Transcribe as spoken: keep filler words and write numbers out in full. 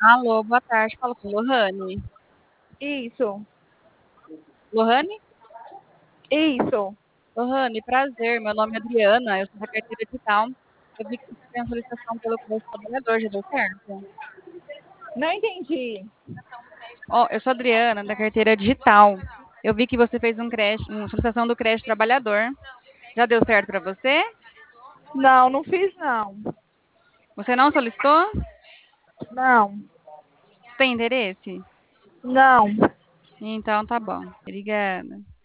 Alô, boa tarde. Falo com Lohane. Isso, Lohane? isso. Lohane, prazer. Meu nome é Adriana, eu sou da carteira digital. Eu vi que você fez uma solicitação pelo Creche Trabalhador, já deu certo? Não entendi. Ó, eu sou Adriana, da carteira digital. Eu vi que você fez um creche, uma solicitação do Creche Trabalhador. Já deu certo para você? Não, não fiz não. Você não solicitou? Não, Você tem interesse? não. Então tá bom. Obrigada.